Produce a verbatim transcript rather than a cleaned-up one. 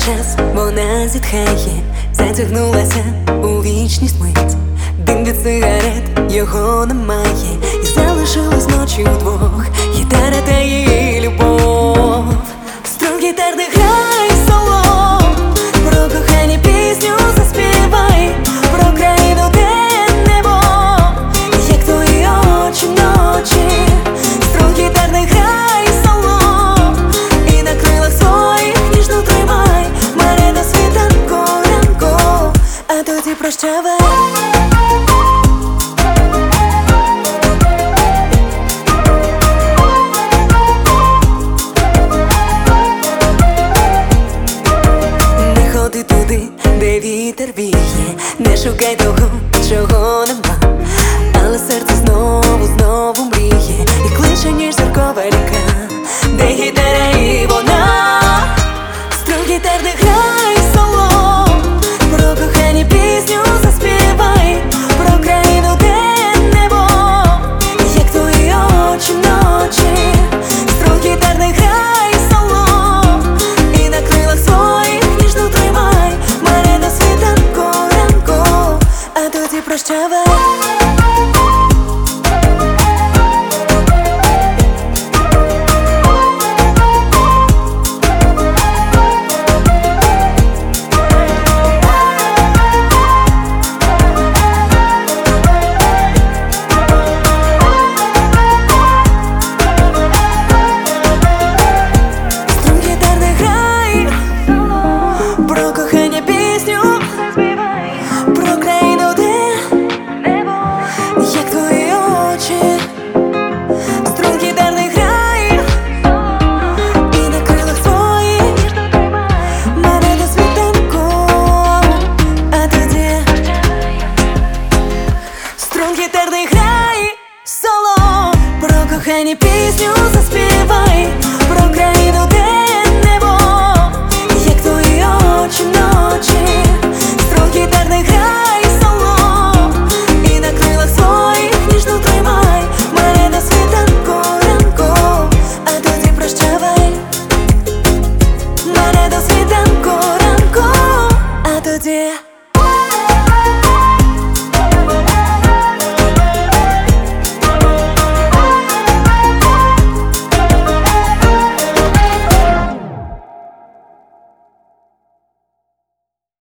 час, вона зітхає, затягнулася у вічність мить. Дим від сигарет, його немає, і залишилась ночі удвох. Гітара та її любов. Струн гітарний грай соло, про кохання пісню заспівай, про країну, де небо, як твої очі вночі. Струн гітарний грай соло, і на крилах своїх ніжно тримай мене до світанку ранку, а тоді прощавай. Де вітер віє, не шукай того, чого нема, але серце знову, знову мріє і кличе, ніж зіркова ріка, де гітара і вона. Струн гітарний грай соло, про кохання пісню заспівай, про країну, де небо, як твої очі вночі. Струн гітарний грай соло, і на крилах своїх ніжно тримай мене до світанку ранку, а тоді прощавай. Гітарний грай соло, про кохання пісню заспівай, про країну, де небо, як твої очі вночі. Струн гітарний грай соло, і на крилах своїх ніжно тримай мене до світанку ранку, а тоді прощавай. Мене до світанку ранку, а тоді